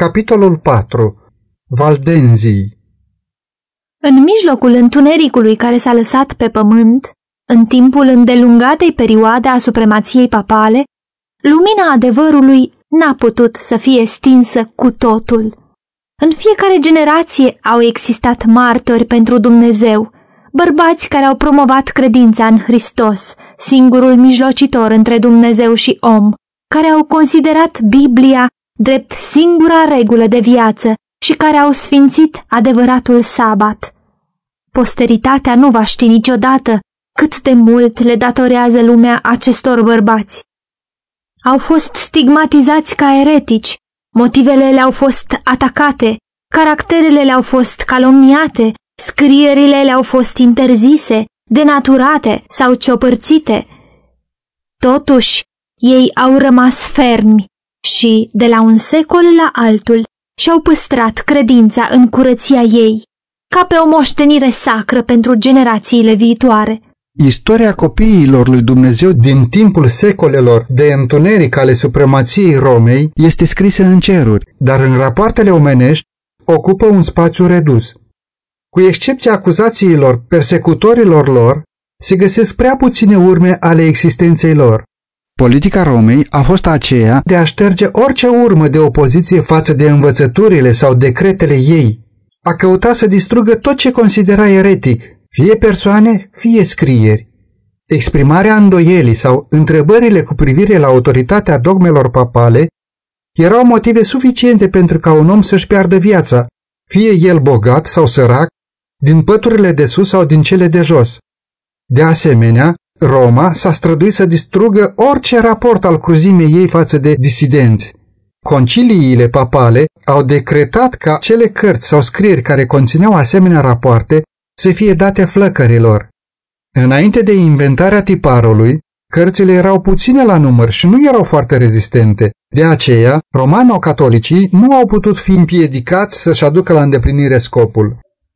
Capitolul 4. Valdenzii. În mijlocul întunericului care s-a lăsat pe pământ, în timpul îndelungatei perioade a supremației papale, lumina adevărului n-a putut să fie stinsă cu totul. În fiecare generație au existat martori pentru Dumnezeu, bărbați care au promovat credința în Hristos, singurul mijlocitor între Dumnezeu și om, care au considerat Biblia drept singura regulă de viață și care au sfințit adevăratul sabat. Posteritatea nu va ști niciodată cât de mult le datorează lumea acestor bărbați. Au fost stigmatizați ca eretici, motivele le-au fost atacate, caracterele le-au fost calomniate, scrierile le-au fost interzise, denaturate sau ciopărțite. Totuși, ei au rămas fermi și, de la un secol la altul, și-au păstrat credința în curăția ei, ca pe o moștenire sacră pentru generațiile viitoare. Istoria copiilor lui Dumnezeu din timpul secolelor de întuneric ale supremației Romei este scrisă în ceruri, dar în rapoartele omenești ocupă un spațiu redus. Cu excepția acuzațiilor persecutorilor lor, se găsesc prea puține urme ale existenței lor. Politica Romei a fost aceea de a șterge orice urmă de opoziție față de învățăturile sau decretele ei. A căutat să distrugă tot ce considera eretic, fie persoane, fie scrieri. Exprimarea îndoielii sau întrebările cu privire la autoritatea dogmelor papale erau motive suficiente pentru ca un om să-și piardă viața, fie el bogat sau sărac, din păturile de sus sau din cele de jos. De asemenea, Roma s-a străduit să distrugă orice raport al cruzimei ei față de disidenți. Conciliile papale au decretat ca cele cărți sau scrieri care conțineau asemenea rapoarte să fie date flăcărilor. Înainte de inventarea tiparului, cărțile erau puține la număr și nu erau foarte rezistente. De aceea, romano-catolicii nu au putut fi împiedicați să-și aducă la îndeplinire scopul.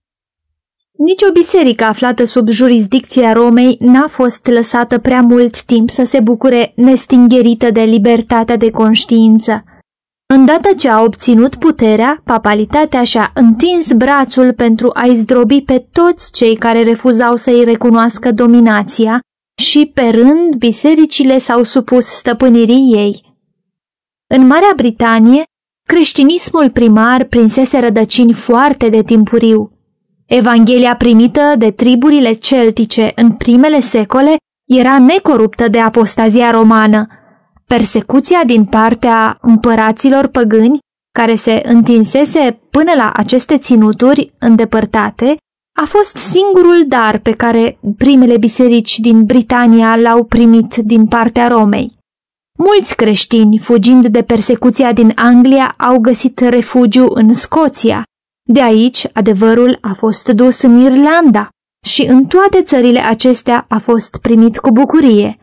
Nici o biserică aflată sub jurisdicția Romei n-a fost lăsată prea mult timp să se bucure nestingherită de libertatea de conștiință. Îndată ce a obținut puterea, papalitatea și-a întins brațul pentru a-i zdrobi pe toți cei care refuzau să-i recunoască dominația și, pe rând, bisericile s-au supus stăpânirii ei. În Marea Britanie, creștinismul primar prinsese rădăcini foarte de timpuriu. Evanghelia primită de triburile celtice în primele secole era necoruptă de apostazia romană. Persecuția din partea împăraților păgâni, care se întinsese până la aceste ținuturi îndepărtate, a fost singurul dar pe care primele biserici din Britania l-au primit din partea Romei. Mulți creștini, fugind de persecuția din Anglia, au găsit refugiu în Scoția. De aici, adevărul a fost dus în Irlanda și în toate țările acestea a fost primit cu bucurie.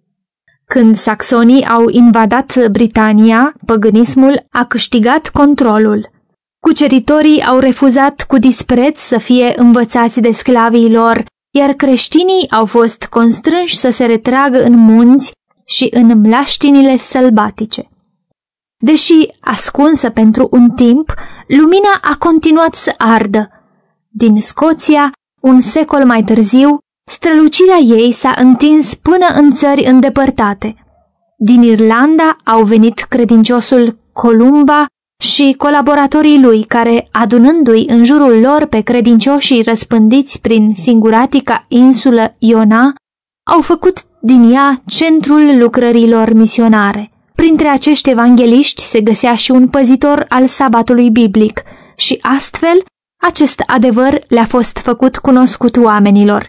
Când saxonii au invadat Britania, păgânismul a câștigat controlul. Cuceritorii au refuzat cu dispreț să fie învățați de sclavii lor, iar creștinii au fost constrânși să se retragă în munți și în mlaștinile sălbatice. Deși ascunsă pentru un timp, lumina a continuat să ardă. Din Scoția, un secol mai târziu, strălucirea ei s-a întins până în țări îndepărtate. Din Irlanda au venit credinciosul Columba și colaboratorii lui care, adunându-i în jurul lor pe credincioșii răspândiți prin singuratica insulă Iona, au făcut din ea centrul lucrărilor misionare. Printre acești evangeliști se găsea și un păzitor al sabatului biblic și astfel acest adevăr le-a fost făcut cunoscut oamenilor.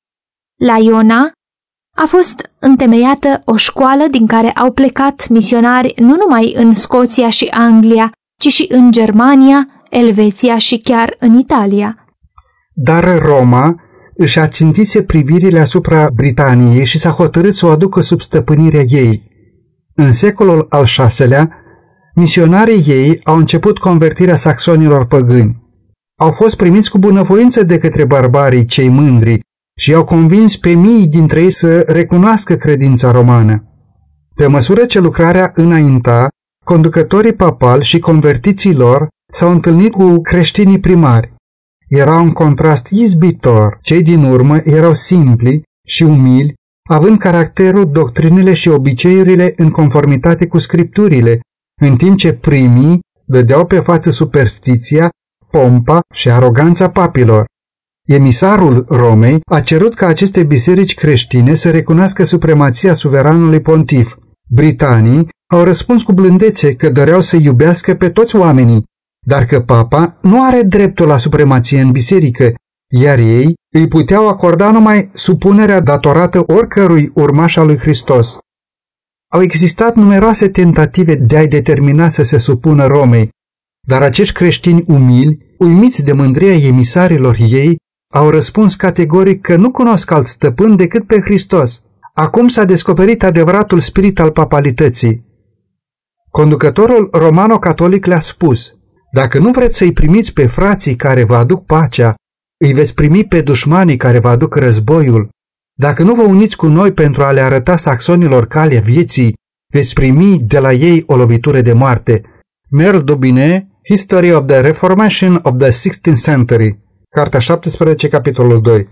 La Iona a fost întemeiată o școală din care au plecat misionari nu numai în Scoția și Anglia, ci și în Germania, Elveția și chiar în Italia. Dar Roma își ațintise privirile asupra Britaniei și s-a hotărât să o aducă sub stăpânirea ei. În secolul al VI-lea, misionarii ei au început convertirea saxonilor păgâni. Au fost primiți cu bunăvoință de către barbarii cei mândri și i-au convins pe mii dintre ei să recunoască credința romană. Pe măsură ce lucrarea înainta, conducătorii papali și convertiții lor s-au întâlnit cu creștinii primari. Era un contrast izbitor. Cei din urmă erau simpli și umili, având caracterul, doctrinele și obiceiurile în conformitate cu scripturile, în timp ce primii dădeau pe față superstiția, pompa și aroganța papilor. Emisarul Romei a cerut ca aceste biserici creștine să recunoască supremația suveranului pontif. Britanii au răspuns cu blândețe că doreau să iubească pe toți oamenii, dar că papa nu are dreptul la supremație în biserică, iar ei îi puteau acorda numai supunerea datorată oricărui urmaș al lui Hristos. Au existat numeroase tentative de a-i determina să se supună Romei, dar acești creștini umili, uimiți de mândria emisarilor ei, au răspuns categoric că nu cunosc alt stăpân decât pe Hristos. Acum s-a descoperit adevăratul spirit al papalității. Conducătorul romano-catolic le-a spus: dacă nu vreți să-i primiți pe frații care vă aduc pacea, îi veți primi pe dușmanii care vă aduc războiul. Dacă nu vă uniți cu noi pentru a le arăta saxonilor calea vieții, veți primi de la ei o lovitură de moarte. Merle d'Aubigne, History of the Reformation of the 16th Century, Cartea 17, capitolul 2.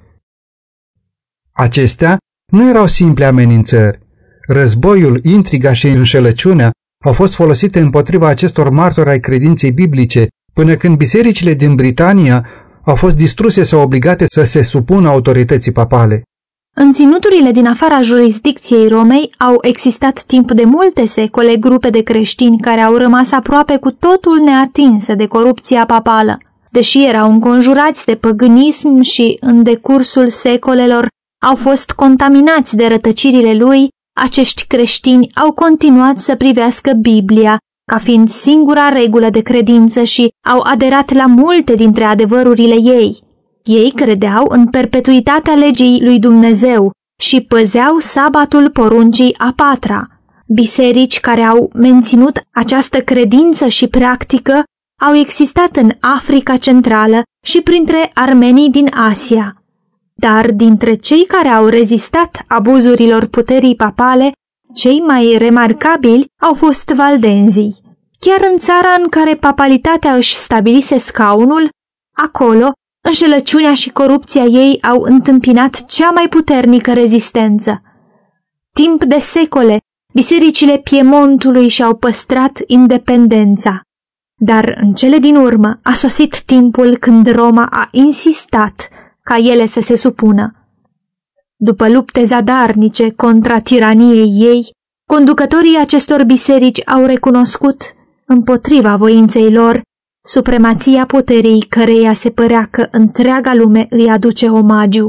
Acestea nu erau simple amenințări. Războiul, intriga și înșelăciunea au fost folosite împotriva acestor martori ai credinței biblice, până când bisericile din Britania au fost distruse sau obligate să se supună autorității papale. În ținuturile din afara jurisdicției Romei au existat timp de multe secole grupe de creștini care au rămas aproape cu totul neatinse de corupția papală. Deși erau înconjurați de păgânism și în decursul secolelor au fost contaminați de rătăcirile lui, acești creștini au continuat să privească Biblia ca fiind singura regulă de credință și au aderat la multe dintre adevărurile ei. Ei credeau în perpetuitatea legii lui Dumnezeu și păzeau sabatul poruncii a patra. Biserici care au menținut această credință și practică au existat în Africa Centrală și printre armenii din Asia. Dar dintre cei care au rezistat abuzurilor puterii papale, cei mai remarcabili au fost valdenzii. Chiar în țara în care papalitatea își stabilise scaunul, acolo înșelăciunea și corupția ei au întâmpinat cea mai puternică rezistență. Timp de secole, bisericile Piemontului și-au păstrat independența. Dar în cele din urmă a sosit timpul când Roma a insistat ca ele să se supună. După lupte zadarnice contra tiraniei ei, conducătorii acestor biserici au recunoscut, împotriva voinței lor, supremația puterii căreia se părea că întreaga lume îi aduce omagiu.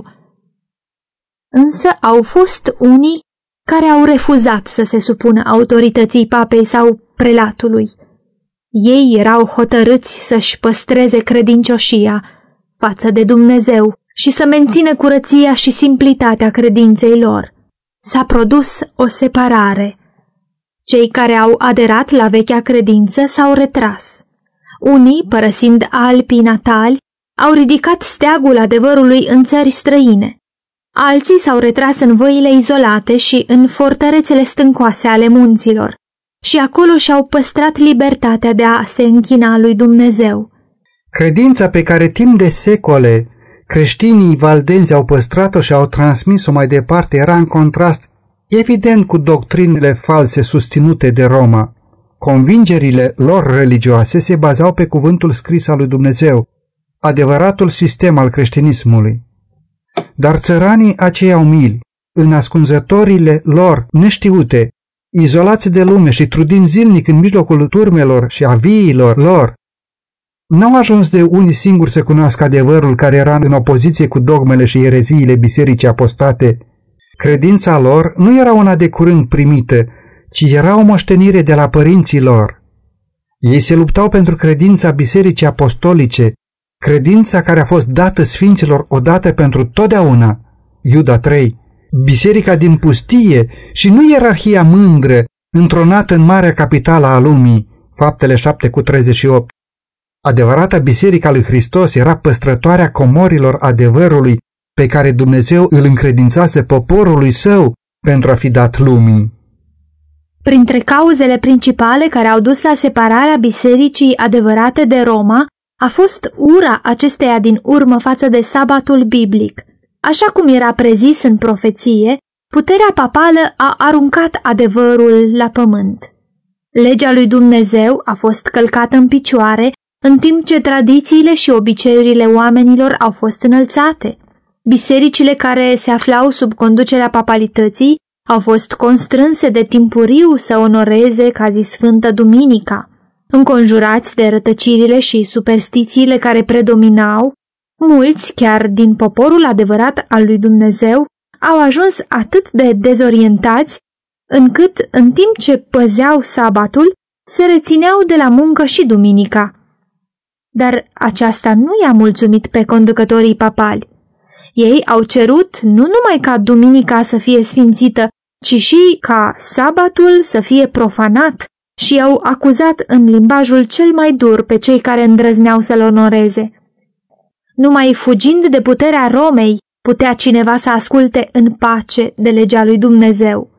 Însă au fost unii care au refuzat să se supună autorității papei sau prelatului. Ei erau hotărâți să-și păstreze credincioșia față de Dumnezeu și să mențină curăția și simplitatea credinței lor. S-a produs o separare. Cei care au aderat la vechea credință s-au retras. Unii, părăsind Alpii natali, au ridicat steagul adevărului în țări străine. Alții s-au retras în văile izolate și în fortărețele stâncoase ale munților și acolo și-au păstrat libertatea de a se închina lui Dumnezeu. Credința pe care timp de secole creștinii valdenzi au păstrat-o și au transmis-o mai departe era în contrast evident cu doctrinele false susținute de Roma. Convingerile lor religioase se bazau pe cuvântul scris al lui Dumnezeu, adevăratul sistem al creștinismului. Dar țăranii aceia umili, în ascunzătorile lor neștiute, izolați de lume și trudind zilnic în mijlocul turmelor și a viilor lor, n-au ajuns de unii singuri să cunoască adevărul care era în opoziție cu dogmele și ereziile bisericii apostate. Credința lor nu era una de curând primită, ci era o moștenire de la părinții lor. Ei se luptau pentru credința bisericii apostolice, credința care a fost dată sfinților odată pentru totdeauna. Iuda 3. Biserica din pustie și nu ierarhia mândră, întronată în marea capitală a lumii. Faptele 7:38. Adevărata biserica lui Hristos era păstrătoarea comorilor adevărului pe care Dumnezeu îl încredințase poporului său pentru a fi dat lumii. Printre cauzele principale care au dus la separarea bisericii adevărate de Roma a fost ura acesteia din urmă față de sabatul biblic. Așa cum era prezis în profeție, puterea papală a aruncat adevărul la pământ. Legea lui Dumnezeu a fost călcată în picioare, în timp ce tradițiile și obiceiurile oamenilor au fost înălțate. Bisericile care se aflau sub conducerea papalității au fost constrânse de timpuriu să onoreze ca zi sfântă duminica. Înconjurați de rătăcirile și superstițiile care predominau, mulți, chiar din poporul adevărat al lui Dumnezeu, au ajuns atât de dezorientați, încât, în timp ce păzeau sabatul, se rețineau de la muncă și duminica. Dar aceasta nu i-a mulțumit pe conducătorii papali. Ei au cerut nu numai ca duminica să fie sfințită, ci și ca sabatul să fie profanat și i-au acuzat în limbajul cel mai dur pe cei care îndrăzneau să-l onoreze. Numai fugind de puterea Romei putea cineva să asculte în pace de legea lui Dumnezeu.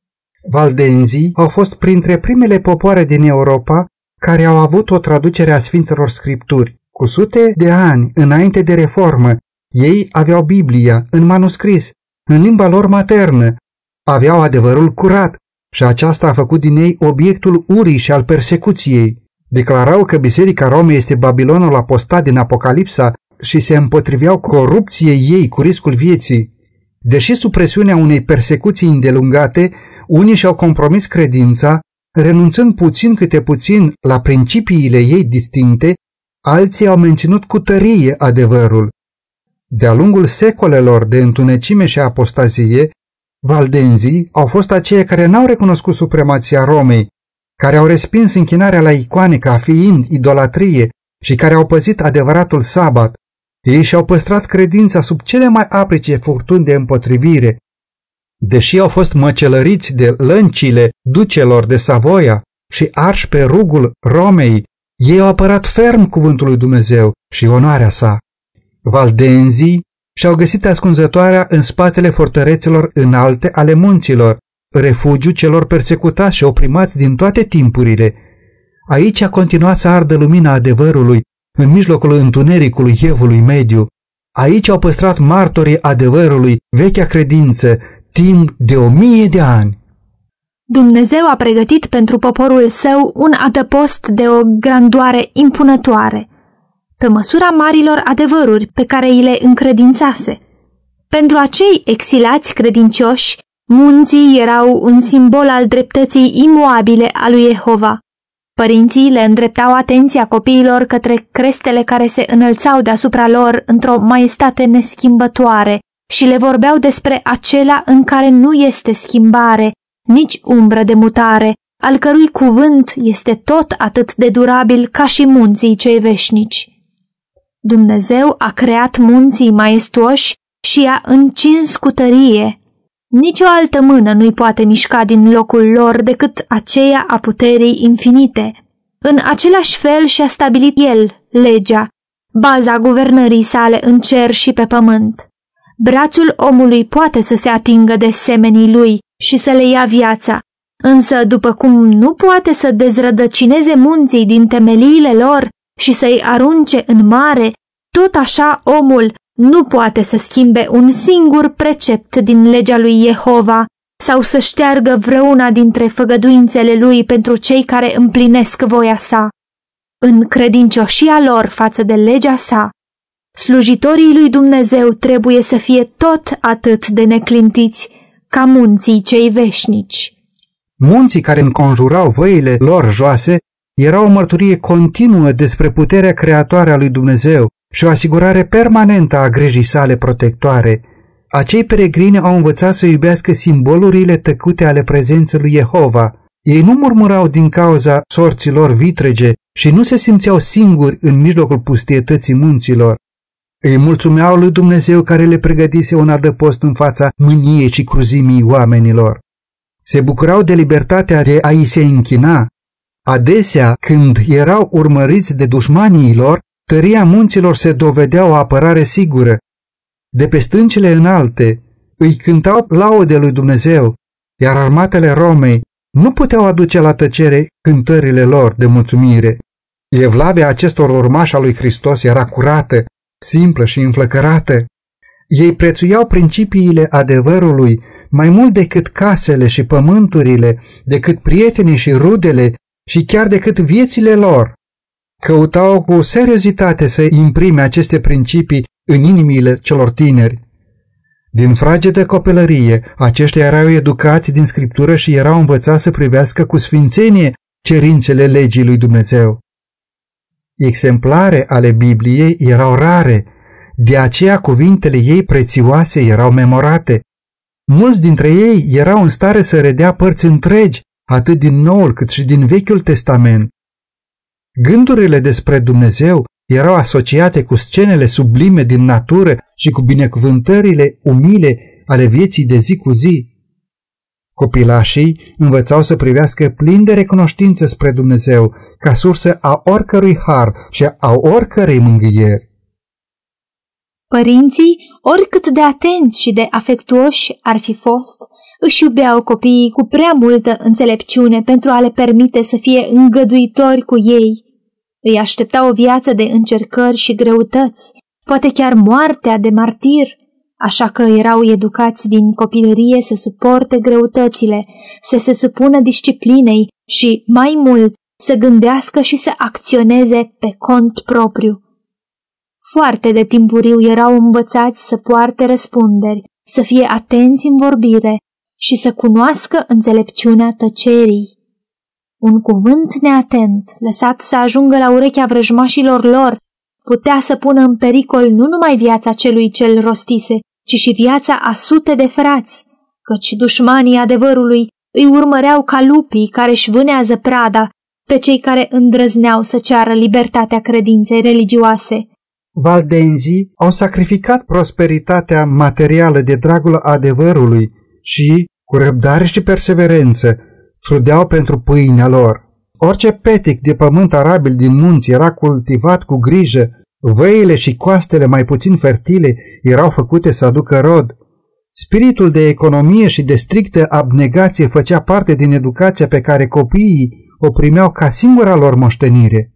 Valdenzii au fost printre primele popoare din Europa care au avut o traducere a Sfinților Scripturi. Cu sute de ani înainte de reformă, ei aveau Biblia în manuscris, în limba lor maternă, aveau adevărul curat și aceasta a făcut din ei obiectul urii și al persecuției. Declarau că Biserica Romei este Babilonul apostat din Apocalipsa și se împotriveau corupției ei cu riscul vieții. Deși sub presiunea unei persecuții îndelungate, unii și-au compromis credința, renunțând puțin câte puțin la principiile ei distincte, alții au menținut cu tărie adevărul. De-a lungul secolelor de întunecime și apostazie, valdenzii au fost aceia care n-au recunoscut supremația Romei, care au respins închinarea la icoane ca fiind idolatrie și care au păzit adevăratul sabat. Ei și-au păstrat credința sub cele mai aprice furtuni de împotrivire. Deși au fost măcelăriți de lăncile ducelor de Savoia și arși pe rugul Romei, ei au apărat ferm cuvântul lui Dumnezeu și onoarea sa. Valdenzii și-au găsit ascunzătoarea în spatele fortărețelor înalte ale munților, refugiu celor persecutați și oprimați din toate timpurile. Aici a continuat să ardă lumina adevărului, în mijlocul întunericului Evului Mediu. Aici au păstrat martorii adevărului vechea credință, timp de 1000 de ani. Dumnezeu a pregătit pentru poporul său un adăpost de o grandoare impunătoare, pe măsura marilor adevăruri pe care îi le încredințase. Pentru acei exilați credincioși, munții erau un simbol al dreptății imoabile a lui Jehova. Părinții le îndreptau atenția copiilor către crestele care se înălțau deasupra lor într-o maestate neschimbătoare și le vorbeau despre acela în care nu este schimbare, nici umbră de mutare, al cărui cuvânt este tot atât de durabil ca și munții cei veșnici. Dumnezeu a creat munții maestuoși și i-a încins cu tărie. Nici o altă mână nu-i poate mișca din locul lor decât aceea a puterii infinite. În același fel și-a stabilit el legea, baza guvernării sale în cer și pe pământ. Brațul omului poate să se atingă de semenii lui și să le ia viața, însă după cum nu poate să dezrădăcineze munții din temeliile lor și să-i arunce în mare, tot așa omul nu poate să schimbe un singur precept din legea lui Jehova sau să șteargă vreuna dintre făgăduințele lui pentru cei care împlinesc voia sa. În credincioșia lor față de legea sa, slujitorii lui Dumnezeu trebuie să fie tot atât de neclintiți ca munții cei veșnici. Munții care înconjurau văile lor joase erau o mărturie continuă despre puterea creatoare a lui Dumnezeu și o asigurare permanentă a grijii sale protectoare. Acei peregrini au învățat să iubească simbolurile tăcute ale prezenței lui Jehova. Ei nu murmurau din cauza sorților vitrege și nu se simțeau singuri în mijlocul pustietății munților. Îi mulțumeau lui Dumnezeu care le pregătise un adăpost în fața mâniei și cruzimii oamenilor. Se bucurau de libertatea de a-i se închina. Adesea, când erau urmăriți de dușmanii lor, tăria munților se dovedea o apărare sigură. De pe stâncile înalte îi cântau laude lui Dumnezeu, iar armatele Romei nu puteau aduce la tăcere cântările lor de mulțumire. Evlavia acestor urmași al lui Hristos era curată, simplă și înflăcărată. Ei prețuiau principiile adevărului mai mult decât casele și pământurile, decât prietenii și rudele și chiar decât viețile lor. Căutau cu seriozitate să imprime aceste principii în inimile celor tineri. Din fragedă copilărie, aceștia erau educați din Scriptură și erau învățați să privească cu sfințenie cerințele legii lui Dumnezeu. Exemplare ale Bibliei erau rare, de aceea cuvintele ei prețioase erau memorate. Mulți dintre ei erau în stare să redea părți întregi, atât din Noul cât și din Vechiul Testament. Gândurile despre Dumnezeu erau asociate cu scenele sublime din natură și cu binecuvântările umile ale vieții de zi cu zi. Copilașii învățau să privească plin de recunoștință spre Dumnezeu ca sursă a oricărui har și a oricărei mângâieri. Părinții, oricât de atenți și de afectuoși ar fi fost, își iubeau copiii cu prea multă înțelepciune pentru a le permite să fie îngăduitori cu ei. Îi aștepta o viață de încercări și greutăți, poate chiar moartea de martir, așa că erau educați din copilărie să suporte greutățile, să se supună disciplinei și, mai mult, să gândească și să acționeze pe cont propriu. Foarte de timpuriu erau învățați să poarte răspunderi, să fie atenți în vorbire și să cunoască înțelepciunea tăcerii. Un cuvânt neatent, lăsat să ajungă la urechea vrăjmașilor lor, putea să pună în pericol nu numai viața celui ce îl rostise, ci și viața a sute de frați, căci dușmanii adevărului îi urmăreau ca lupii care își vânează prada pe cei care îndrăzneau să ceară libertatea credinței religioase. Valdenzii au sacrificat prosperitatea materială de dragul adevărului și, cu răbdare și perseverență, trudeau pentru pâinea lor. Orice petic de pământ arabil din munți era cultivat cu grijă, văile și coastele mai puțin fertile erau făcute să aducă rod. Spiritul de economie și de strictă abnegație făcea parte din educația pe care copiii o primeau ca singura lor moștenire.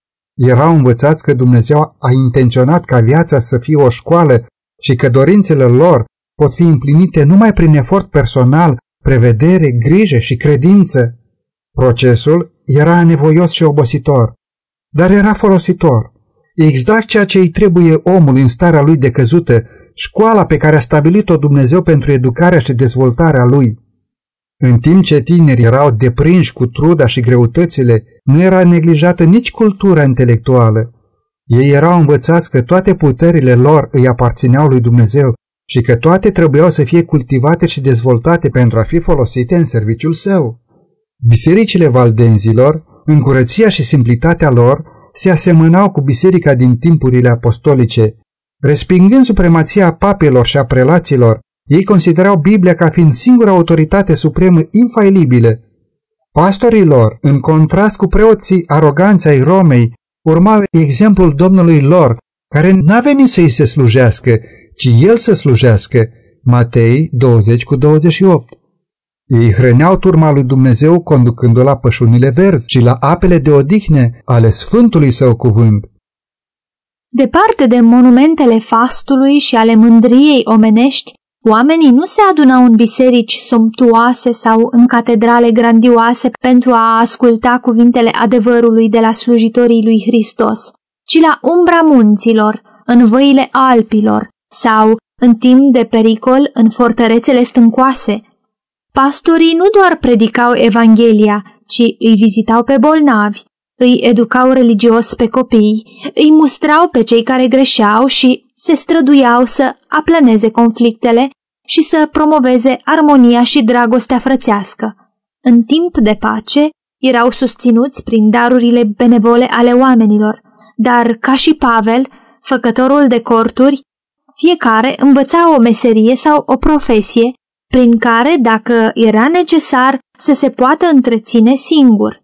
Erau învățați că Dumnezeu a intenționat ca viața să fie o școală și că dorințele lor pot fi împlinite numai prin efort personal, prevedere, grijă și credință. Procesul era anevoios și obositor, dar era folositor. Exact ceea ce îi trebuie omului în starea lui decăzută, școala pe care a stabilit-o Dumnezeu pentru educarea și dezvoltarea lui. În timp ce tinerii erau deprinși cu truda și greutățile, nu era neglijată nici cultura intelectuală. Ei erau învățați că toate puterile lor îi aparțineau lui Dumnezeu și că toate trebuiau să fie cultivate și dezvoltate pentru a fi folosite în serviciul său. Bisericile valdenzilor, în curăția și simplitatea lor, se asemănau cu biserica din timpurile apostolice. Respingând supremația papilor și a prelaților, ei considerau Biblia ca fiind singura autoritate supremă infailibilă. Pastorii lor, în contrast cu preoții aroganți ai Romei, urmau exemplul Domnului lor, care n-a venit să îi se slujească, ci El să slujească. Matei 20:28. Ei hrăneau turma lui Dumnezeu conducându-o la pășunile verzi și la apele de odihne ale Sfântului Său cuvânt. Departe de monumentele fastului și ale mândriei omenești, oamenii nu se adunau în biserici somptuoase sau în catedrale grandioase pentru a asculta cuvintele adevărului de la slujitorii lui Hristos, ci la umbra munților, în văile Alpilor sau, în timp de pericol, în fortărețele stâncoase. Pastorii nu doar predicau Evanghelia, ci îi vizitau pe bolnavi, îi educau religios pe copii, îi mustrau pe cei care greșeau și se străduiau să aplaneze conflictele și să promoveze armonia și dragostea frățească. În timp de pace, erau susținuți prin darurile benevole ale oamenilor, dar, ca și Pavel, făcătorul de corturi, fiecare învăța o meserie sau o profesie prin care, dacă era necesar, să se poată întreține singur.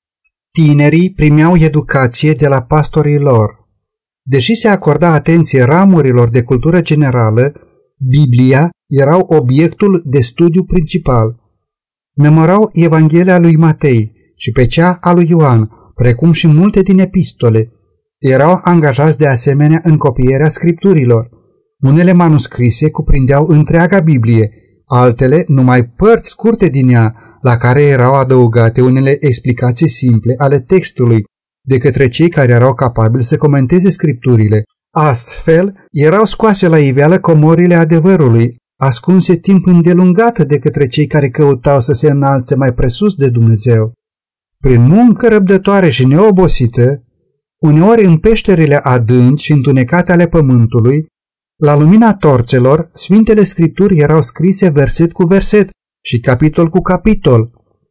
Tinerii primeau educație de la pastorii lor. Deși se acorda atenție ramurilor de cultură generală, Biblia era obiectul de studiu principal. memorau Evanghelia lui Matei și pe cea a lui Ioan, precum și multe din epistole. Erau angajați de asemenea în copierea scripturilor. Unele manuscrise cuprindeau întreaga Biblie, altele numai părți scurte din ea, la care erau adăugate unele explicații simple ale textului, de către cei care erau capabili să comenteze scripturile. Astfel, erau scoase la iveală comorile adevărului, ascunse timp îndelungat de către cei care căutau să se înalțe mai presus de Dumnezeu. Prin muncă răbdătoare și neobosită, uneori în peșterile adânci și întunecate ale pământului, la lumina torțelor, Sfintele Scripturi erau scrise verset cu verset și capitol cu capitol.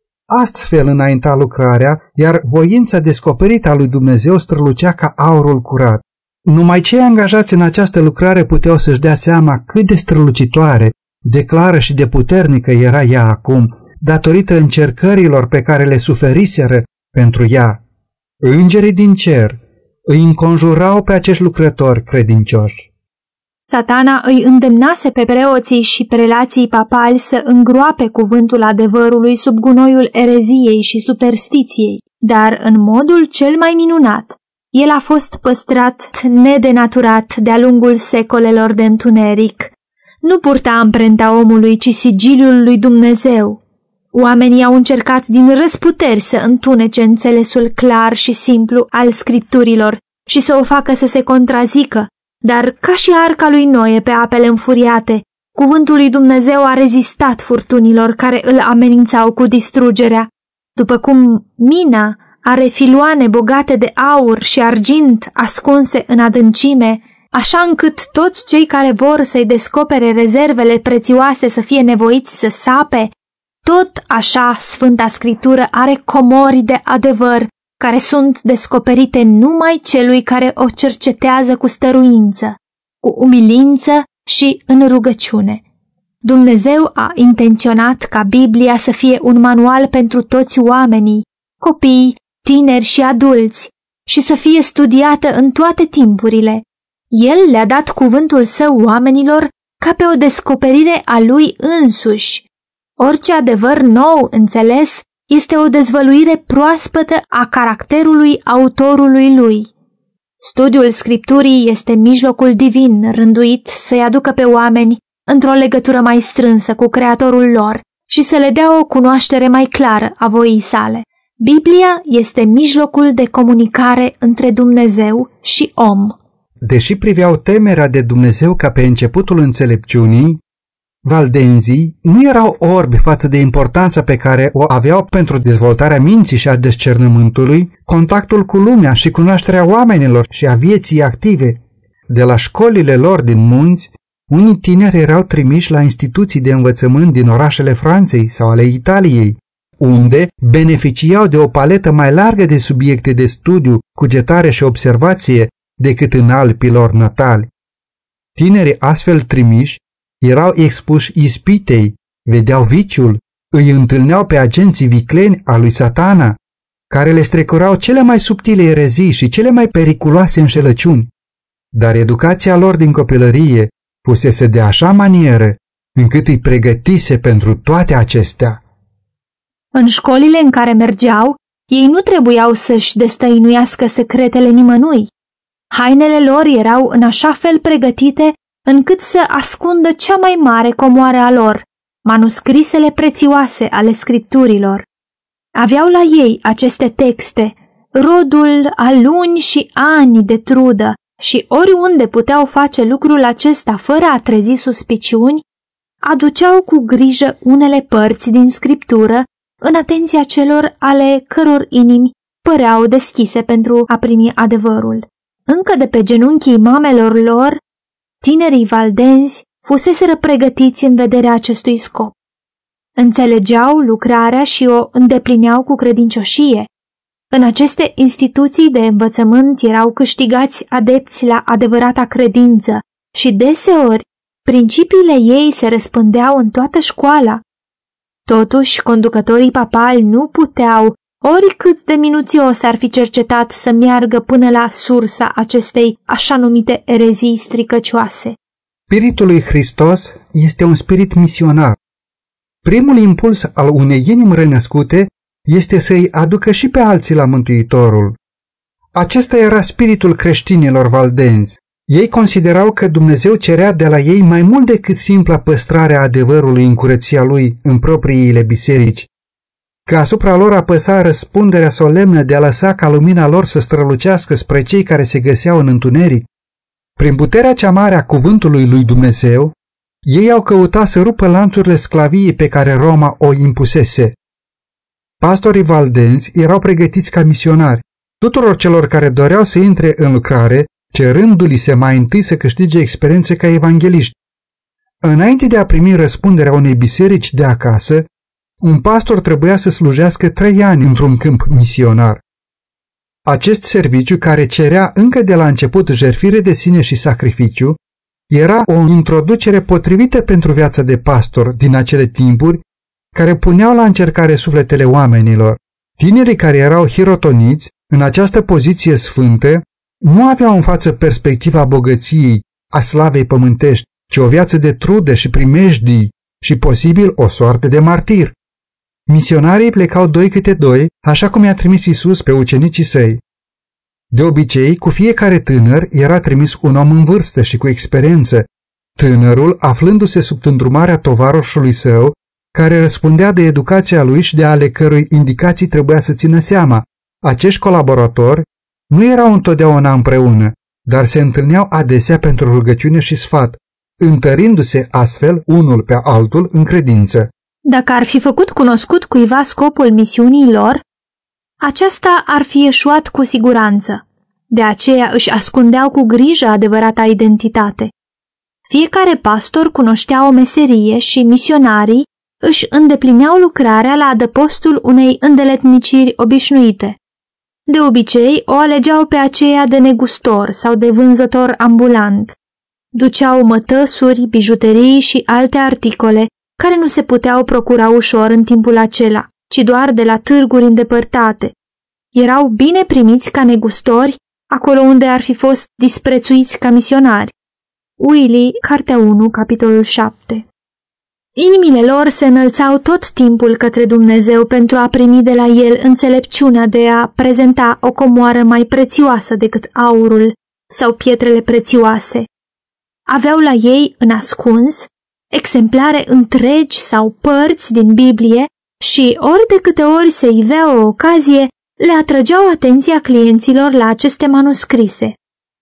Astfel înainta lucrarea, iar voința descoperită a lui Dumnezeu strălucea ca aurul curat. Numai cei angajați în această lucrare puteau să-și dea seama cât de strălucitoare, de clară și de puternică era ea acum, datorită încercărilor pe care le suferiseră pentru ea. Îngerii din cer îi înconjurau pe acești lucrători credincioși. Satana îi îndemnase pe preoții și prelații papali să îngroape cuvântul adevărului sub gunoiul ereziei și superstiției, dar în modul cel mai minunat. El a fost păstrat nedenaturat de-a lungul secolelor de întuneric. Nu purta amprenta omului, ci sigiliul lui Dumnezeu. Oamenii au încercat din răsputeri să întunece înțelesul clar și simplu al scripturilor și să o facă să se contrazică, dar ca și arca lui Noe pe apele înfuriate, cuvântul lui Dumnezeu a rezistat furtunilor care îl amenințau cu distrugerea. După cum mina are filoane bogate de aur și argint ascunse în adâncime, așa încât toți cei care vor să-i descopere rezervele prețioase să fie nevoiți să sape, tot așa Sfânta Scriptură are comori de adevăr care sunt descoperite numai celui care o cercetează cu stăruință, cu umilință și în rugăciune. Dumnezeu a intenționat ca Biblia să fie un manual pentru toți oamenii, copii, tineri și adulți, și să fie studiată în toate timpurile. El le-a dat cuvântul său oamenilor ca pe o descoperire a lui însuși. Orice adevăr nou înțeles este o dezvăluire proaspătă a caracterului autorului lui. Studiul Scripturii este mijlocul divin rânduit să-i aducă pe oameni într-o legătură mai strânsă cu Creatorul lor și să le dea o cunoaștere mai clară a voii sale. Biblia este mijlocul de comunicare între Dumnezeu și om. Deși priveau temerea de Dumnezeu ca pe începutul înțelepciunii, valdenzii nu erau orbi față de importanța pe care o aveau pentru dezvoltarea minții și a discernământului, contactul cu lumea și cunoașterea oamenilor și a vieții active. De la școlile lor din munți, unii tineri erau trimiși la instituții de învățământ din orașele Franței sau ale Italiei, unde beneficiau de o paletă mai largă de subiecte de studiu, cugetare și observație decât în Alpii lor natali. Tinerii astfel trimiși erau expuși ispitei, vedeau viciul, îi întâlneau pe agenții vicleni a lui Satana, care le strecurau cele mai subtile erezii și cele mai periculoase înșelăciuni. Dar educația lor din copilărie fusese de așa manieră încât îi pregătise pentru toate acestea. În școlile în care mergeau, ei nu trebuiau să-și destăinuiască secretele nimănui. Hainele lor erau în așa fel pregătite încât să ascundă cea mai mare comoară a lor, manuscrisele prețioase ale scripturilor. Aveau la ei aceste texte, rodul a luni și ani de trudă, și oriunde puteau face lucrul acesta fără a trezi suspiciuni, aduceau cu grijă unele părți din scriptură în atenția celor ale căror inimi păreau deschise pentru a primi adevărul. Încă de pe genunchii mamelor lor, tinerii valdenzi fuseseră pregătiți în vederea acestui scop. Înțelegeau lucrarea și o îndeplineau cu credincioșie. În aceste instituții de învățământ erau câștigați adepți la adevărata credință și deseori principiile ei se răspândeau în toată școala. Totuși, conducătorii papali nu puteau, oricât de minuțios ar fi cercetat, să meargă până la sursa acestei așa numite erezii stricăcioase. Spiritul lui Hristos este un spirit misionar. Primul impuls al unei inimi renăscute este să îi aducă și pe alții la Mântuitorul. Acesta era spiritul creștinilor valdenzi. Ei considerau că Dumnezeu cerea de la ei mai mult decât simpla păstrare a adevărului în curăția lui în propriile biserici, că asupra lor apăsa răspunderea solemnă de a lăsa ca lumina lor să strălucească spre cei care se găseau în întuneric. Prin puterea cea mare a cuvântului lui Dumnezeu, ei au căutat să rupă lanțurile sclaviei pe care Roma o impusese. Pastorii valdenzi erau pregătiți ca misionari. Tuturor celor care doreau să intre în lucrare, cerându-li se mai întâi să câștige experiențe ca evangeliști. Înainte de a primi răspunderea unei biserici de acasă, un pastor trebuia să slujească 3 ani într-un câmp misionar. Acest serviciu, care cerea încă de la început jertfire de sine și sacrificiu, era o introducere potrivită pentru viața de pastor din acele timpuri, care puneau la încercare sufletele oamenilor. Tinerii care erau hirotoniți în această poziție sfântă nu aveau în față perspectiva bogăției, a slavei pământești, ci o viață de trude și primejdii și posibil o soartă de martir. Misionarii plecau 2 câte 2, așa cum i-a trimis Iisus pe ucenicii săi. De obicei, cu fiecare tânăr era trimis un om în vârstă și cu experiență, tânărul aflându-se sub îndrumarea tovarășului său, care răspundea de educația lui și de ale cărui indicații trebuia să țină seama. Acești colaboratori nu erau întotdeauna împreună, dar se întâlneau adesea pentru rugăciune și sfat, întărindu-se astfel unul pe altul în credință. Dacă ar fi făcut cunoscut cuiva scopul misiunii lor, aceasta ar fi eșuat cu siguranță. De aceea își ascundeau cu grijă adevărata identitate. Fiecare pastor cunoștea o meserie și misionarii își îndeplineau lucrarea la adăpostul unei îndeletniciri obișnuite. De obicei, o alegeau pe aceea de negustor sau de vânzător ambulant. Duceau mătăsuri, bijuterii și alte articole care nu se puteau procura ușor în timpul acela, ci doar de la târguri îndepărtate. Erau bine primiți ca negustori acolo unde ar fi fost disprețuiți ca misionari. Willy, Cartea 1, capitolul 7. Inimile lor se înălțau tot timpul către Dumnezeu pentru a primi de la El înțelepciunea de a prezenta o comoară mai prețioasă decât aurul sau pietrele prețioase. Aveau la ei, în ascuns, exemplare întregi sau părți din Biblie și ori de câte ori se ivea o ocazie, le atrăgeau atenția clienților la aceste manuscrise.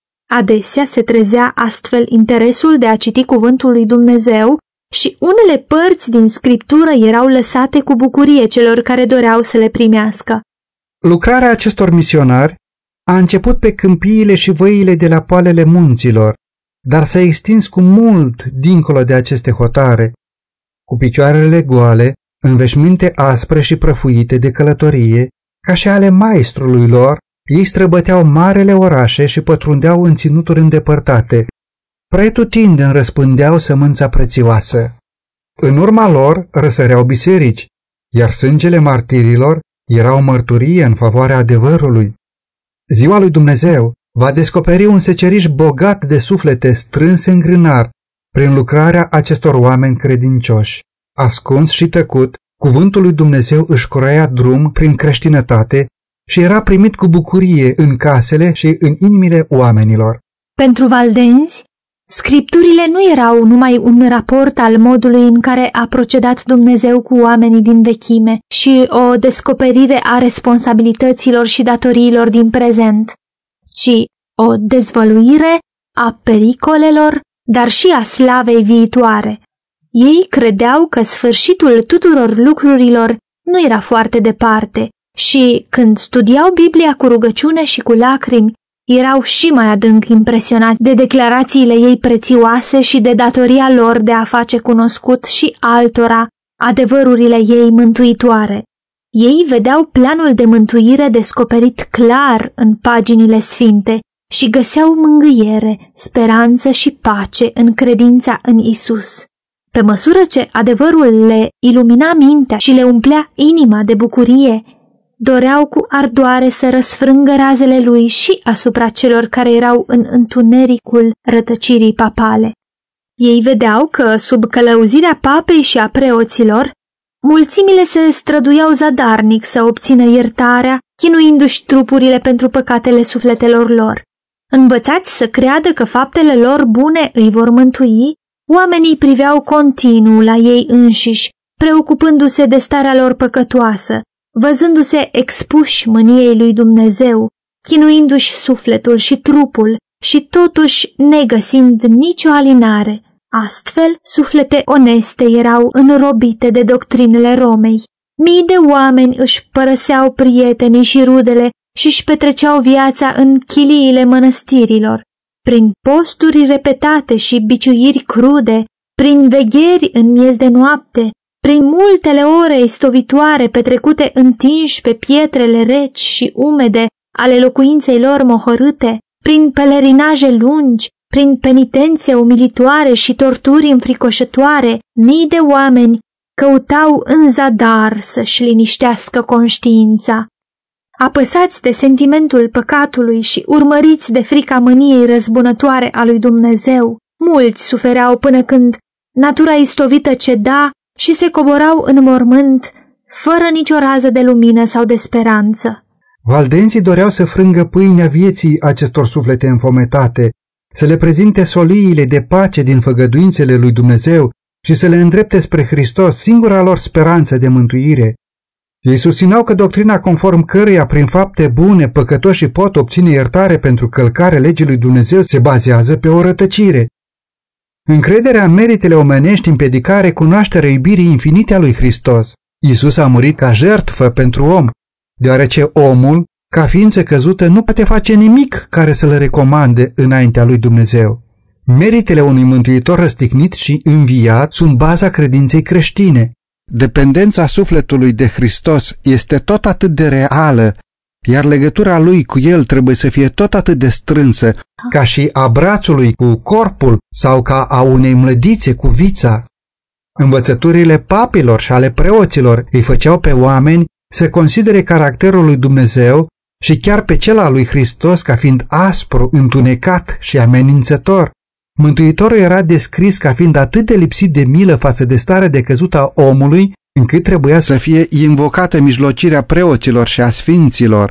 Adesea se trezea astfel interesul de a citi cuvântul lui Dumnezeu și unele părți din scriptură erau lăsate cu bucurie celor care doreau să le primească. Lucrarea acestor misionari a început pe câmpiile și văile de la poalele munților, dar s-a extins cu mult dincolo de aceste hotare. Cu picioarele goale, în veșminte aspre și prăfuite de călătorie, ca și ale maestrului lor, ei străbăteau marele orașe și pătrundeau în ținuturi îndepărtate. Pretutindeni răspândeau sămânța prețioasă. În urma lor răsăreau biserici, iar sângele martirilor era o mărturie în favoarea adevărului. Ziua lui Dumnezeu va descoperi un seceriș bogat de suflete strânse în grânar prin lucrarea acestor oameni credincioși. Ascuns și tăcut, cuvântul lui Dumnezeu își croia drum prin creștinătate și era primit cu bucurie în casele și în inimile oamenilor. Pentru valdenzi, scripturile nu erau numai un raport al modului în care a procedat Dumnezeu cu oamenii din vechime și o descoperire a responsabilităților și datoriilor din prezent, ci o dezvăluire a pericolelor, dar și a slavei viitoare. Ei credeau că sfârșitul tuturor lucrurilor nu era foarte departe și, când studiau Biblia cu rugăciune și cu lacrimi, erau și mai adânc impresionați de declarațiile ei prețioase și de datoria lor de a face cunoscut și altora adevărurile ei mântuitoare. Ei vedeau planul de mântuire descoperit clar în paginile sfinte și găseau mângâiere, speranță și pace în credința în Isus. Pe măsură ce adevărul le ilumina mintea și le umplea inima de bucurie, doreau cu ardoare să răsfrângă razele lui și asupra celor care erau în întunericul rătăcirii papale. Ei vedeau că, sub călăuzirea papei și a preoților, mulțimile se străduiau zadarnic să obțină iertarea, chinuindu-și trupurile pentru păcatele sufletelor lor. Învățați să creadă că faptele lor bune îi vor mântui, oamenii priveau continuu la ei înșiși, preocupându-se de starea lor păcătoasă, văzându-se expuși mâniei lui Dumnezeu, chinuindu-și sufletul și trupul și totuși negăsind nicio alinare. Astfel, suflete oneste erau înrobite de doctrinele Romei. Mii de oameni își părăseau prietenii și rudele și își petreceau viața în chiliile mănăstirilor. Prin posturi repetate și biciuiri crude, prin vegheri în miez de noapte, prin multele ore istovitoare petrecute întinși pe pietrele reci și umede ale locuinței lor mohorâte, prin pelerinaje lungi, prin penitențe umilitoare și torturi înfricoșătoare, mii de oameni căutau în zadar să-și liniștească conștiința. Apăsați de sentimentul păcatului și urmăriți de frica mâniei răzbunătoare a lui Dumnezeu, mulți sufereau până când natura istovită ceda și se coborau în mormânt, fără nicio rază de lumină sau de speranță. Valdenții doreau să frângă pâinea vieții acestor suflete înfometate, să le prezinte soliile de pace din făgăduințele lui Dumnezeu și să le îndrepte spre Hristos, singura lor speranță de mântuire. Ei susțineau că doctrina conform căreia prin fapte bune păcătoșii pot obține iertare pentru călcarea legii lui Dumnezeu se bazează pe o rătăcire. Încrederea în meritele omenești împiedica recunoașterea iubirii infinite a lui Hristos. Iisus a murit ca jertfă pentru om, deoarece omul, ca ființă căzută, nu poate face nimic care să-l recomande înaintea lui Dumnezeu. Meritele unui mântuitor răstignit și înviat sunt baza credinței creștine. Dependența sufletului de Hristos este tot atât de reală, iar legătura lui cu el trebuie să fie tot atât de strânsă, ca și a brațului cu corpul sau ca a unei mlădițe cu vița. Învățăturile papilor și ale preoților îi făceau pe oameni să considere caracterul lui Dumnezeu și chiar pe cel al lui Hristos ca fiind aspru, întunecat și amenințător. Mântuitorul era descris ca fiind atât de lipsit de milă față de starea decăzută a omului, încât trebuia să fie invocată mijlocirea preoților și a sfinților.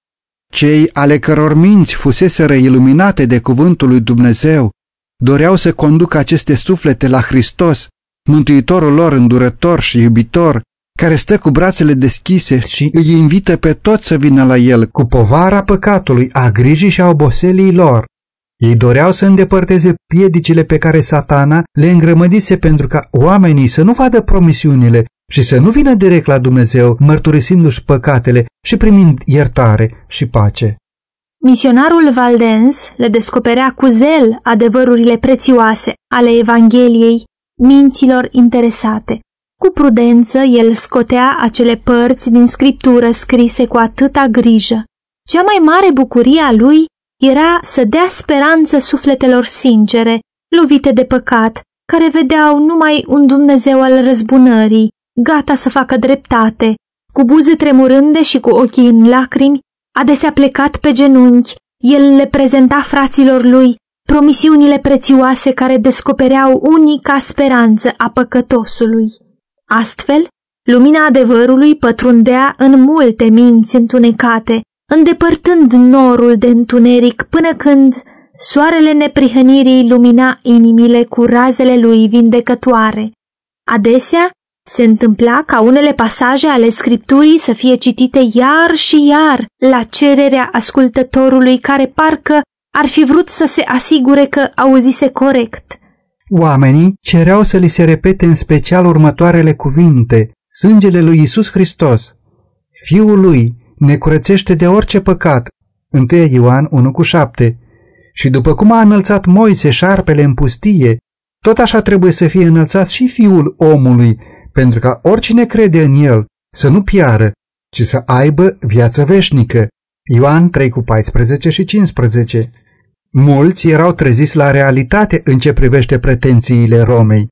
Cei ale căror minți fuseseră iluminate de cuvântul lui Dumnezeu doreau să conducă aceste suflete la Hristos, Mântuitorul lor îndurător și iubitor, care stă cu brațele deschise și îi invită pe toți să vină la el cu povara păcatului, a grijii și a oboselii lor. Ei doreau să îndepărteze piedicile pe care Satana le îngrămădise pentru ca oamenii să nu vadă promisiunile și să nu vină direct la Dumnezeu, mărturisindu-și păcatele și primind iertare și pace. Misionarul Valdens le descoperea cu zel adevărurile prețioase ale Evangheliei minților interesate. Cu prudență, el scotea acele părți din scriptură scrise cu atâta grijă. Cea mai mare bucurie a lui era să dea speranță sufletelor sincere, lovite de păcat, care vedeau numai un Dumnezeu al răzbunării, gata să facă dreptate, cu buze tremurânde și cu ochii în lacrimi, adesea plecat pe genunchi, el le prezenta fraților lui promisiunile prețioase care descopereau unica speranță a păcătosului. Astfel, lumina adevărului pătrundea în multe minți întunecate, îndepărtând norul de întuneric până când soarele neprihănirii lumina inimile cu razele lui vindecătoare. Adesea se întâmpla ca unele pasaje ale Scripturii să fie citite iar și iar la cererea ascultătorului care parcă ar fi vrut să se asigure că auzise corect. Oamenii cereau să li se repete în special următoarele cuvinte: sângele lui Iisus Hristos, Fiul lui, ne curățește de orice păcat. 1 Ioan 1,7. Și după cum a înălțat Moise șarpele în pustie, tot așa trebuie să fie înălțat și Fiul omului, pentru ca oricine crede în el să nu piară, ci să aibă viață veșnică. Ioan 3,14 și 15. Mulți erau treziți la realitate în ce privește pretențiile Romei.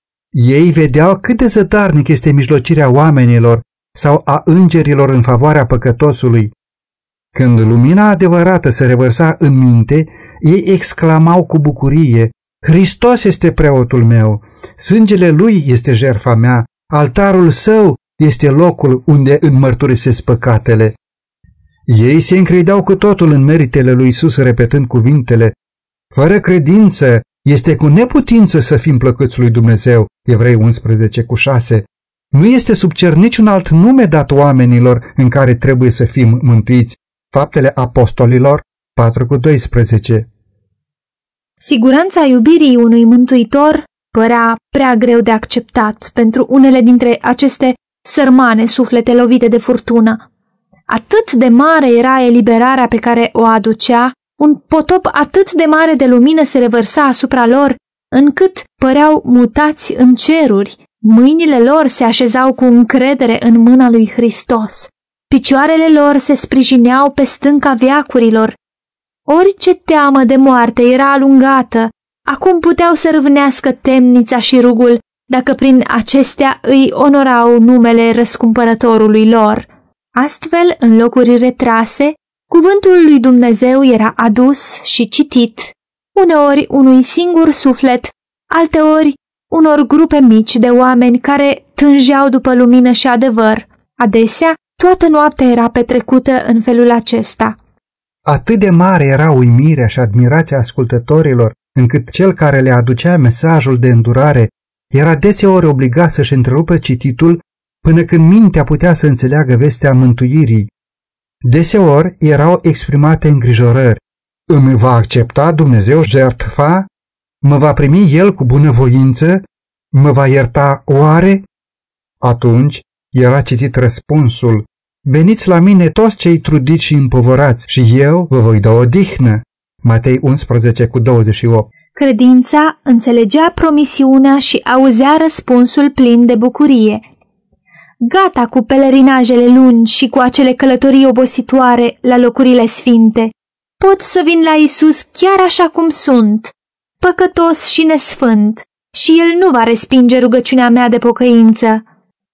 Ei vedeau cât de zădarnic este mijlocirea oamenilor sau a îngerilor în favoarea păcătosului. Când lumina adevărată se revărsa în minte, ei exclamau cu bucurie: Hristos este preotul meu, sângele lui este jertfa mea, altarul său este locul unde înmărturisesc păcatele. Ei se încredeau cu totul în meritele lui Iisus, repetând cuvintele: fără credință este cu neputință să fim plăcuți lui Dumnezeu. Evrei 11:6. Nu este sub cer niciun alt nume dat oamenilor în care trebuie să fim mântuiți. Faptele Apostolilor 4:12. Siguranța iubirii unui mântuitor părea prea greu de acceptat pentru unele dintre aceste sărmane suflete lovite de furtună. Atât de mare era eliberarea pe care o aducea, un potop atât de mare de lumină se revărsa asupra lor, încât păreau mutați în ceruri. Mâinile lor se așezau cu încredere în mâna lui Hristos. Picioarele lor se sprijineau pe stânca veacurilor. Orice teamă de moarte era alungată. Acum puteau să râvnească temnița și rugul, dacă prin acestea îi onorau numele răscumpărătorului lor. Astfel, în locuri retrase, cuvântul lui Dumnezeu era adus și citit, uneori unui singur suflet, alteori unor grupe mici de oameni care tângeau după lumină și adevăr. Adesea, toată noaptea era petrecută în felul acesta. Atât de mare era uimirea și admirația ascultătorilor, încât cel care le aducea mesajul de îndurare era deseori obligat să-și întrerupă cititul până când mintea putea să înțeleagă vestea mântuirii. Deseori erau exprimate îngrijorări. Îmi va accepta Dumnezeu jertfa? Mă va primi El cu bunăvoință? Mă va ierta oare? Atunci era citit răspunsul: veniți la mine toți cei trudiți și împovărați și eu vă voi da odihnă. Matei 11:28. Credința înțelegea promisiunea și auzea răspunsul plin de bucurie. Gata cu pelerinajele lungi și cu acele călătorii obositoare la locurile sfinte. Pot să vin la Isus chiar așa cum sunt, păcătos și nesfânt, și El nu va respinge rugăciunea mea de pocăință.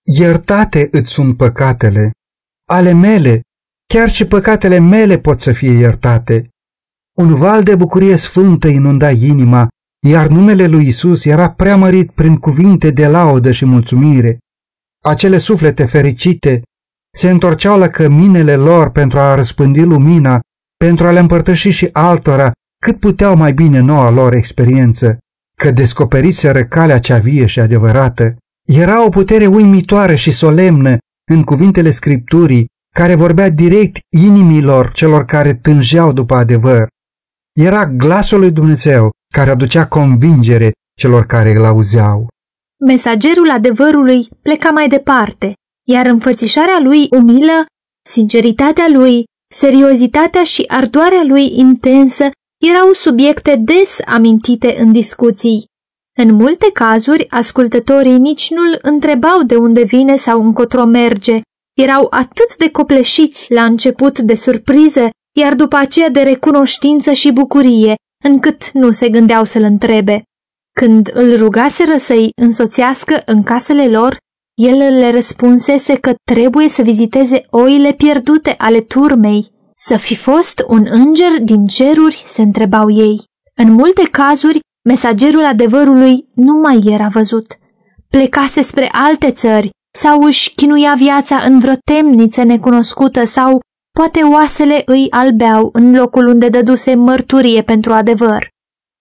Iertate îți sunt păcatele, ale mele, chiar și păcatele mele pot să fie iertate. Un val de bucurie sfântă inunda inima, iar numele lui Isus era preamărit prin cuvinte de laudă și mulțumire. Acele suflete fericite se întorceau la căminele lor pentru a răspândi lumina, pentru a le împărtăși și altora cât puteau mai bine noua lor experiență, că descoperiseră calea cea vie și adevărată. Era o putere uimitoare și solemnă în cuvintele Scripturii, care vorbea direct inimilor celor care tânjeau după adevăr. Era glasul lui Dumnezeu care aducea convingere celor care îl auzeau. Mesagerul adevărului pleca mai departe, iar înfățișarea lui umilă, sinceritatea lui, seriozitatea și ardoarea lui intensă erau subiecte des amintite în discuții. În multe cazuri, ascultătorii nici nu-l întrebau de unde vine sau încotro merge. Erau atât de copleșiți la început de surpriză, iar după aceea de recunoștință și bucurie, încât nu se gândeau să-l întrebe. Când îl rugaseră să-i însoțească în casele lor, el le răspunsese că trebuie să viziteze oile pierdute ale turmei. Să fi fost un înger din ceruri, se întrebau ei. În multe cazuri, mesagerul adevărului nu mai era văzut. Plecase spre alte țări sau își chinuia viața în vreo temniță necunoscută sau poate oasele îi albeau în locul unde dăduse mărturie pentru adevăr.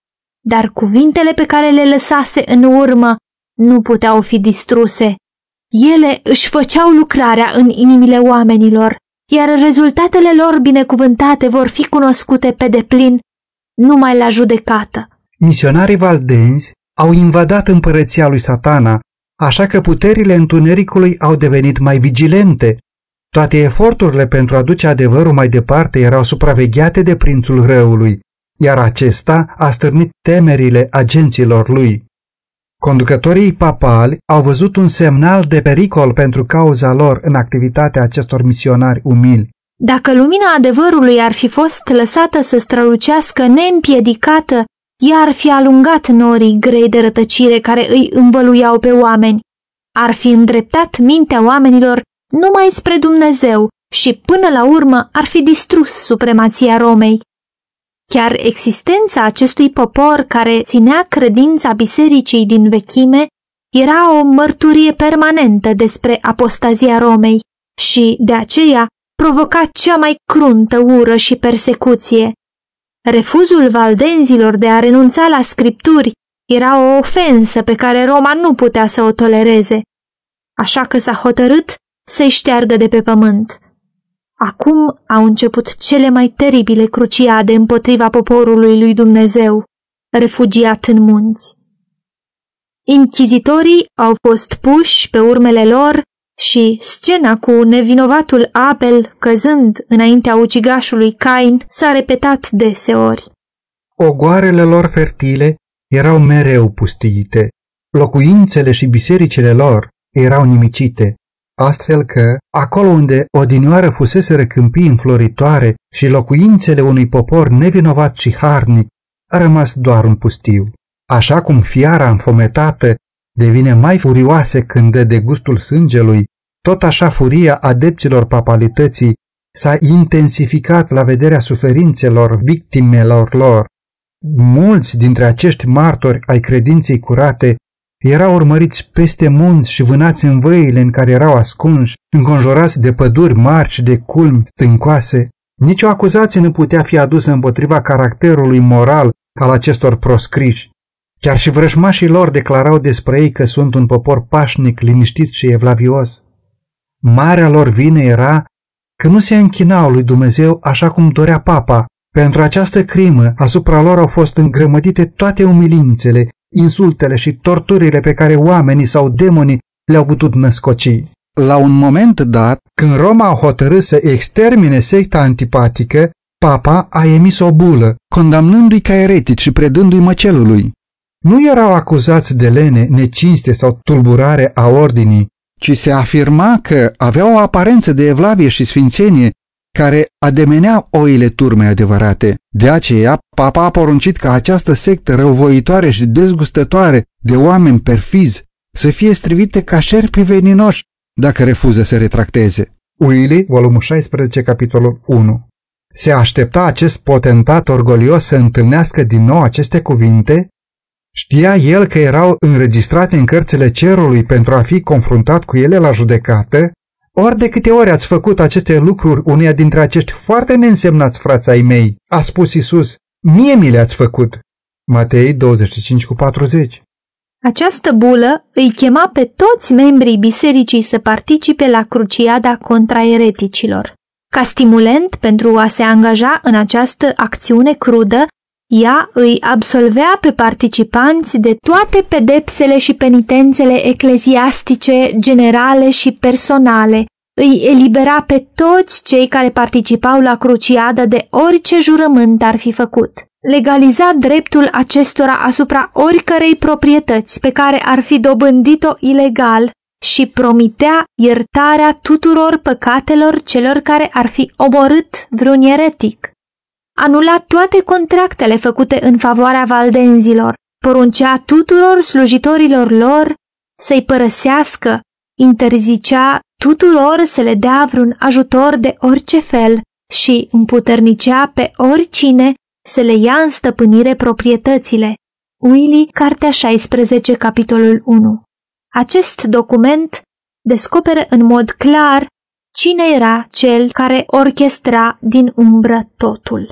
Dar cuvintele pe care le lăsase în urmă nu puteau fi distruse. Ele își făceau lucrarea în inimile oamenilor, iar rezultatele lor binecuvântate vor fi cunoscute pe deplin numai la judecată. Misionarii valdenzi au invadat împărăția lui Satana, așa că puterile întunericului au devenit mai vigilente. Toate eforturile pentru a duce adevărul mai departe erau supravegheate de prințul răului, iar acesta a stârnit temerile agenților lui. Conducătorii papali au văzut un semnal de pericol pentru cauza lor în activitatea acestor misionari umili. Dacă lumina adevărului ar fi fost lăsată să strălucească neîmpiedicată, ea ar fi alungat norii grei de rătăcire care îi învăluiau pe oameni. Ar fi îndreptat mintea oamenilor numai spre Dumnezeu și până la urmă ar fi distrus supremația Romei. Chiar existența acestui popor care ținea credința bisericii din vechime era o mărturie permanentă despre apostazia Romei și, de aceea, provoca cea mai cruntă ură și persecuție. Refuzul valdenzilor de a renunța la scripturi era o ofensă pe care Roma nu putea să o tolereze, așa că s-a hotărât să-i șteargă de pe pământ. Acum au început cele mai teribile cruciade împotriva poporului lui Dumnezeu, refugiat în munți. Inchizitorii au fost puși pe urmele lor și scena cu nevinovatul Abel căzând înaintea ucigașului Cain s-a repetat deseori. Ogoarele lor fertile erau mereu pustiite, locuințele și bisericile lor erau nimicite, astfel că, acolo unde odinioară fuseseră câmpii înfloritoare și locuințele unui popor nevinovat și harnic, a rămas doar un pustiu. Așa cum fiara înfometată devine mai furioasă când dă de gustul sângelui, tot așa furia adepților papalității s-a intensificat la vederea suferințelor victimelor lor. Mulți dintre acești martori ai credinței curate erau urmăriți peste munți și vânați în văile în care erau ascunși, înconjurați de păduri mari și de culmi stâncoase. Nici o acuzație nu putea fi adusă împotriva caracterului moral al acestor proscriși. Chiar și vrăjmașii lor declarau despre ei că sunt un popor pașnic, liniștit și evlavios. Marea lor vină era că nu se închinau lui Dumnezeu așa cum dorea papa. Pentru această crimă asupra lor au fost îngrămădite toate umilințele, insultele și torturile pe care oamenii sau demonii le-au putut născoci. La un moment dat, când Roma a hotărât să extermine secta antipatică, papa a emis o bulă, condamnându-i ca eretici și predându-i măcelului. Nu erau acuzați de lene, necinste sau tulburare a ordinii, ci se afirma că aveau o aparență de evlavie și sfințenie care ademenea oile turmei adevărate. De aceea, papa a poruncit ca această sectă răuvoitoare și dezgustătoare de oameni perfizi să fie strivite ca șerpi veninoși dacă refuză să retracteze. Willy, volumul 16, capitolul 1. Se aștepta acest potentat orgolios să întâlnească din nou aceste cuvinte? Știa el că erau înregistrate în cărțile cerului pentru a fi confruntat cu ele la judecată? Ori de câte ori ați făcut aceste lucruri uneia dintre acești foarte neînsemnați frați ai mei, a spus Iisus, mie mi le-ați făcut. Matei 25:40. Această bulă îi chema pe toți membrii bisericii să participe la cruciada contra ereticilor. Ca stimulent pentru a se angaja în această acțiune crudă, ea îi absolvea pe participanți de toate pedepsele și penitențele ecleziastice, generale și personale, îi elibera pe toți cei care participau la cruciadă de orice jurământ ar fi făcut. Legaliza dreptul acestora asupra oricărei proprietăți pe care ar fi dobândit-o ilegal și promitea iertarea tuturor păcatelor celor care ar fi omorât vreun eretic. Anula toate contractele făcute în favoarea valdenzilor, poruncea tuturor slujitorilor lor să-i părăsească, interzicea tuturor să le dea vreun ajutor de orice fel și împuternicea pe oricine să le ia în stăpânire proprietățile. Willy, Cartea 16, capitolul 1. Acest document descoperă în mod clar cine era cel care orchestra din umbră totul.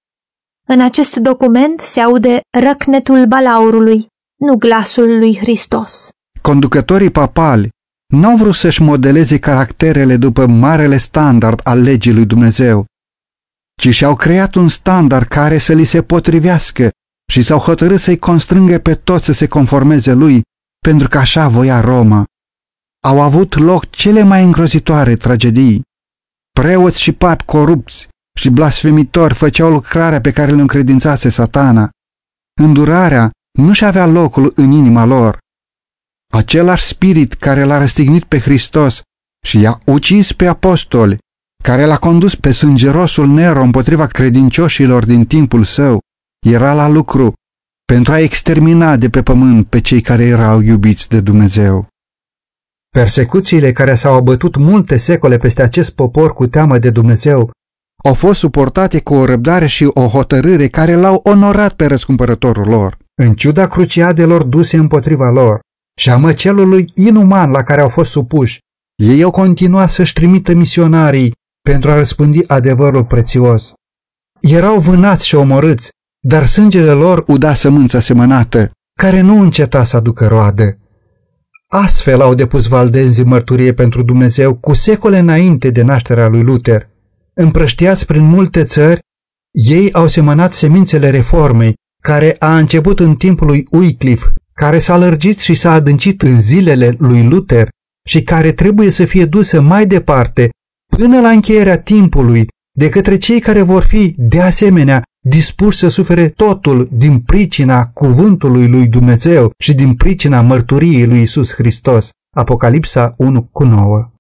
În acest document se aude răcnetul balaurului, nu glasul lui Hristos. Conducătorii papali n-au vrut să-și modeleze caracterele după marele standard al legii lui Dumnezeu, ci și-au creat un standard care să li se potrivească și s-au hotărât să-i constrângă pe toți să se conformeze lui, pentru că așa voia Roma. Au avut loc cele mai îngrozitoare tragedii. Preoți și papi corupți și blasfemitori făceau lucrarea pe care le încredințase Satana. Îndurarea nu-și avea locul în inima lor. Același spirit care l-a răstignit pe Hristos și i-a ucis pe apostoli, care l-a condus pe sângerosul Nero împotriva credincioșilor din timpul său, era la lucru pentru a extermina de pe pământ pe cei care erau iubiți de Dumnezeu. Persecuțiile care s-au abătut multe secole peste acest popor cu teamă de Dumnezeu au fost suportate cu o răbdare și o hotărâre care l-au onorat pe răscumpărătorul lor. În ciuda cruciadelor duse împotriva lor, și a măcelului inuman la care au fost supuși. Ei au continuat să-și trimită misionarii pentru a răspândi adevărul prețios. Erau vânați și omorâți, dar sângele lor uda sămânța semănată, care nu înceta să aducă roade. Astfel au depus valdenzii mărturie pentru Dumnezeu cu secole înainte de nașterea lui Luther. Împrăștiați prin multe țări, ei au semănat semințele reformei, care a început în timpul lui Wycliffe, care s-a lărgit și s-a adâncit în zilele lui Luther și care trebuie să fie dusă mai departe până la încheierea timpului de către cei care vor fi, de asemenea, dispuși să sufere totul din pricina cuvântului lui Dumnezeu și din pricina mărturiei lui Iisus Hristos. Apocalipsa 1:9.